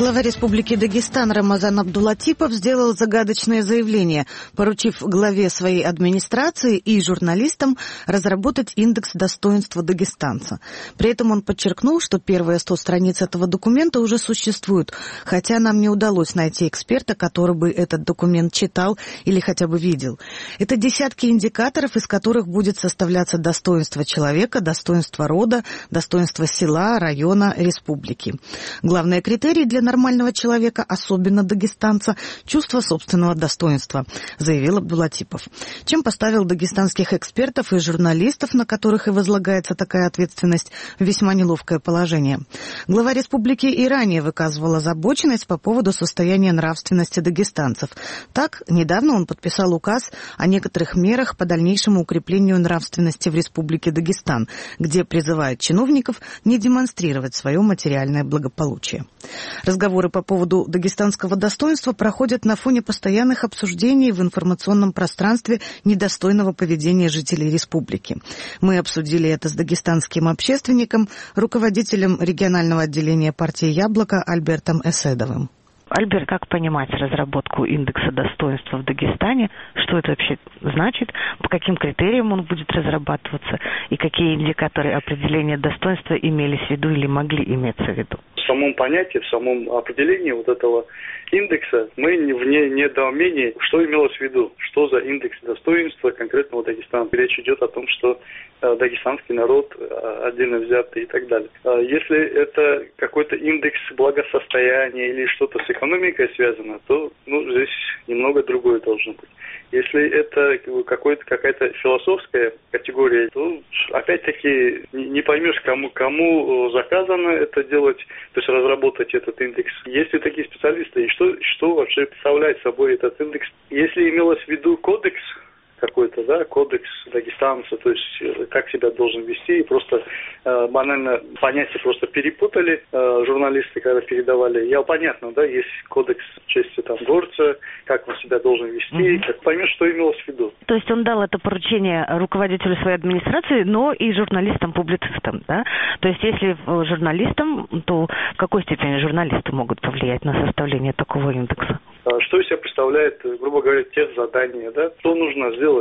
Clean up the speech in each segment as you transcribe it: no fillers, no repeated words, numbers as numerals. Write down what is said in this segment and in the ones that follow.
Глава Республики Дагестан Рамазан Абдулатипов сделал загадочное заявление, поручив главе своей администрации и журналистам разработать индекс достоинства дагестанца. При этом он подчеркнул, что первые 100 страниц этого документа уже существуют, хотя нам не удалось найти эксперта, который бы этот документ читал или хотя бы видел. Это десятки индикаторов, из которых будет составляться достоинство человека, достоинство рода, достоинство села, района, республики. Главные критерии для нормального человека, особенно дагестанца, чувство собственного достоинства, заявил Абдулатипов. Чем поставил дагестанских экспертов и журналистов, на которых и возлагается такая ответственность, в весьма неловкое положение. Глава республики и ранее выказывал озабоченность по поводу состояния нравственности дагестанцев. Так, недавно он подписал указ о некоторых мерах по дальнейшему укреплению нравственности в Республике Дагестан, где призывает чиновников не демонстрировать свое материальное благополучие. Разговоры по поводу дагестанского достоинства проходят на фоне постоянных обсуждений в информационном пространстве недостойного поведения жителей республики. Мы обсудили это с дагестанским общественником, руководителем регионального отделения партии «Яблоко» Альбертом Эседовым. Альберт, как понимать разработку индекса достоинства в Дагестане? Что это вообще значит? По каким критериям он будет разрабатываться? И какие индикаторы определения достоинства имелись в виду или могли иметься в виду? В самом понятии, в самом определении вот этого индекса мы в недоумении, что имелось в виду, что за индекс достоинства конкретного Дагестана. Речь идет о том, что дагестанский народ отдельно взятый и так далее. Если это какой-то индекс благосостояния или что-то с экономикой связано, то здесь немного другое должно быть. Если это какая-то философская категория, то опять-таки не поймешь, кому заказано это делать, то есть разработать этот индекс. Есть ли такие специалисты, и что вообще представляет собой этот индекс? Если имелось в виду кодекс какой-то, да, кодекс дагестанца, то есть как себя должен вести, и просто банально понятия просто перепутали журналисты, когда передавали. Понятно, да, есть кодекс чести там горца, как он себя должен вести, как поймешь, что имелось в виду. То есть он дал это поручение руководителю своей администрации, но и журналистам-публицистам, да? То есть если журналистам, то в какой степени журналисты могут повлиять на составление такого индекса? Что из себя представляет, грубо говоря, техзадание, да? Что нужно сделать?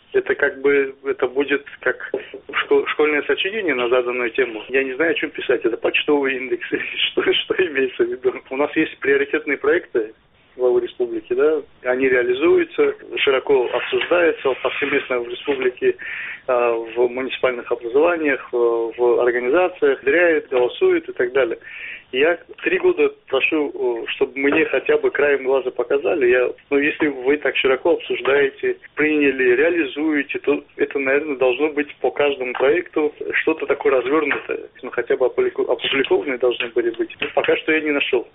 Это будет как школьное сочинение на заданную тему. Я не знаю, о чем писать. Это почтовый индекс. Что имеется в виду? У нас есть приоритетные проекты главы республики, да, они реализуются, широко обсуждаются повсеместно в республике, в муниципальных образованиях, в организациях, внедряют, голосуют и так далее. Я 3 года прошу, чтобы мне хотя бы краем глаза показали. Если вы так широко обсуждаете, приняли, реализуете, то это, наверное, должно быть по каждому проекту что-то такое развернутое. Хотя бы опубликованные должны были быть. Пока что я не нашел.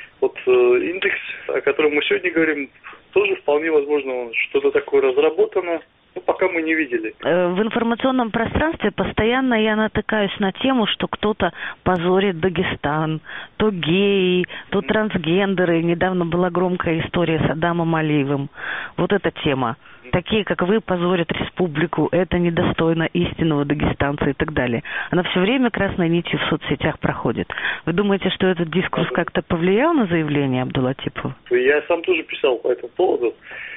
Индекс, о котором мы сегодня говорим, тоже вполне возможно, что-то такое разработано. Пока мы не видели. В информационном пространстве постоянно я натыкаюсь на тему, что кто-то позорит Дагестан, то геи, то трансгендеры. Недавно была громкая история с Адамом Алиевым. Вот эта тема. Такие, как вы, позорят республику, это недостойно истинного дагестанца и так далее. Она все время красной нитью в соцсетях проходит. Вы думаете, что этот дискурс как-то повлиял на заявление Абдулатипова? Я сам тоже писал по этому поводу,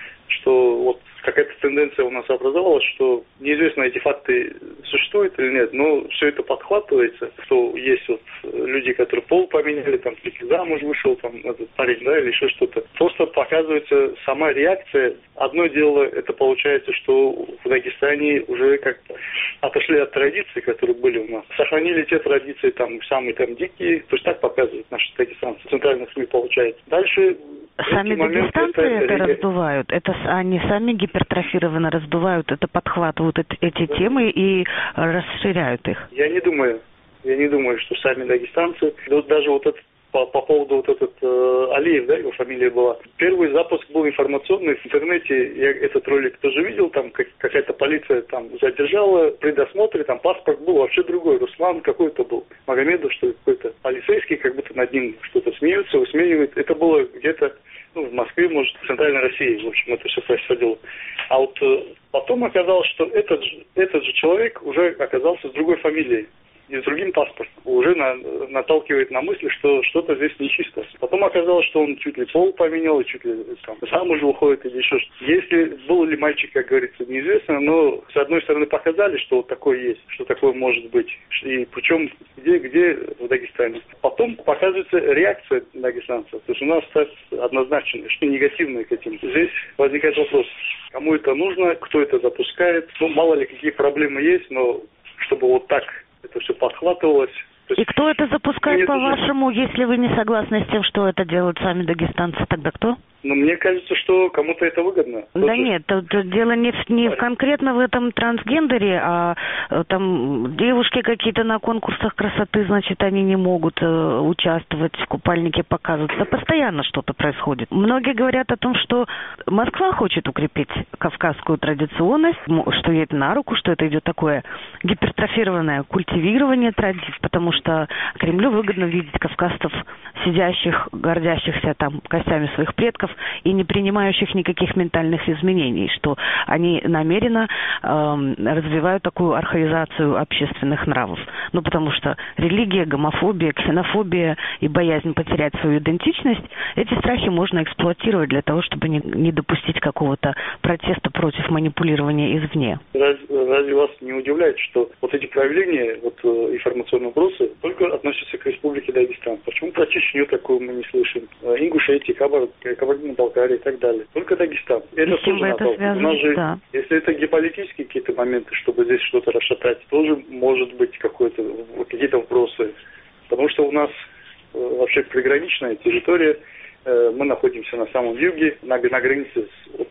что какая-то тенденция у нас образовалась, что неизвестно, эти факты существуют или нет, но все это подхватывается, что есть люди, которые пол поменяли, там, замуж вышел, там, этот парень, да, или еще что-то. Просто показывается сама реакция. Одно дело, это получается, что в Дагестане уже как-то отошли от традиций, которые были у нас. Сохранили те традиции, там, самые там дикие, то есть так показывают наши дагестанцы. В центральных СМИ получается. Дальше... Сами дагестанцы это раздувают? Это они сами гипертрофированно раздувают, это подхватывают эти темы и расширяют их? Я не думаю, что сами дагестанцы, даже по поводу Алиев, да, его фамилия была. Первый запуск был информационный в интернете, я этот ролик тоже видел, там какая-то полиция там задержала, при досмотре, там паспорт был вообще другой, Руслан какой-то был, Магомедов, что ли, какой-то полицейский, как будто над ним что-то смеются, высмеивают. Это было где-то, в Москве, может, в Центральной России, в общем, это все происходило. А потом оказалось, что этот же человек уже оказался с другой фамилией и с другим паспортом. уже наталкивает на мысль, что что-то здесь нечисто. Потом оказалось, что он чуть ли пол поменял, и чуть ли там замуж выходит или еще что-то. Если был ли мальчик, как говорится, неизвестно, но с одной стороны показали, что вот такое есть, что такое может быть. И причем где в Дагестане. Потом показывается реакция дагестанцев. То есть у нас однозначно, что негативное к этим. Здесь возникает вопрос, кому это нужно, кто это запускает. Ну, мало ли какие проблемы есть, но чтобы вот так это все подхватывалось. И кто это запускает, по-вашему, если вы не согласны с тем, что это делают сами дагестанцы, тогда кто? Ну, мне кажется, что кому-то это выгодно. Да нет, дело не конкретно в этом трансгендере, а там девушки какие-то на конкурсах красоты, значит, они не могут участвовать, в купальнике показываться. Постоянно что-то происходит. Многие говорят о том, что Москва хочет укрепить кавказскую традиционность, что ей это на руку, что это идет такое гипертрофированное культивирование традиций, потому что Кремлю выгодно видеть кавказцев, сидящих, гордящихся там костями своих предков, и не принимающих никаких ментальных изменений, что они намеренно развивают такую архаизацию общественных нравов. Ну, потому что религия, гомофобия, ксенофобия и боязнь потерять свою идентичность, эти страхи можно эксплуатировать для того, чтобы не допустить какого-то протеста против манипулирования извне. Разве вас не удивляет, что вот эти проявления, вот информационные вбросы, только относятся к Республике Дагестан? Почему про Чечню такую мы не слышим? Ингушетия, Кабардино-Балкария и так далее. Только Дагестан. Это тоже это у нас же, да. Если это геополитические какие-то моменты, чтобы здесь что-то расшатать, тоже может быть какие-то вопросы. Потому что у нас вообще приграничная территория, мы находимся на самом юге, на границе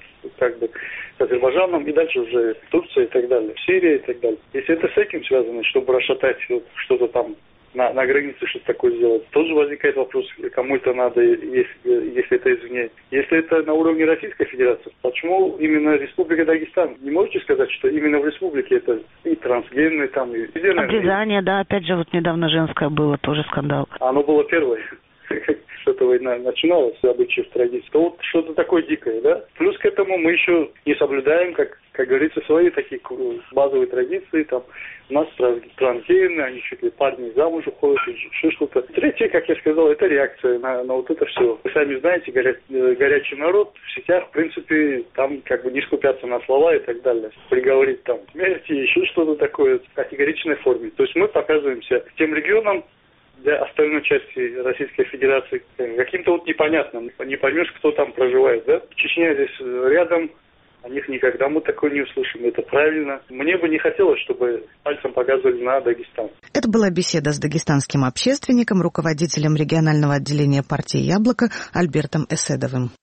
с Азербайджаном, и дальше уже Турция и так далее, Сирия и так далее. Если это с этим связано, чтобы расшатать что-то там на границе, что-то такое сделать, тоже возникает вопрос, кому это надо, если это извне. Если это на уровне Российской Федерации, почему именно Республика Дагестан? Не можете сказать, что именно в республике это и трансгенные там, и везде, обрезание, да, опять же, вот недавно женское было, тоже скандал. Оно было первое. С этого и начиналось, обычаев, традиций. То вот что-то такое дикое, да? Плюс к этому мы еще не соблюдаем, как говорится, свои такие базовые традиции. Там у нас трансгендеры, они чуть ли парни замуж уходят, еще что-то. Третье, как я сказал, это реакция на вот это все. Вы сами знаете, горячий народ в сетях, в принципе, там как бы не скупятся на слова и так далее. Приговорить там смерти, еще что-то такое в категоричной форме. То есть мы показываемся тем регионам, для остальной части Российской Федерации каким-то вот непонятным. Не поймешь, кто там проживает, да? Чечня здесь рядом, о них никогда мы такое не услышим. Это правильно. Мне бы не хотелось, чтобы пальцем показывали на Дагестан. Это была беседа с дагестанским общественником, руководителем регионального отделения партии «Яблоко» Альбертом Эседовым.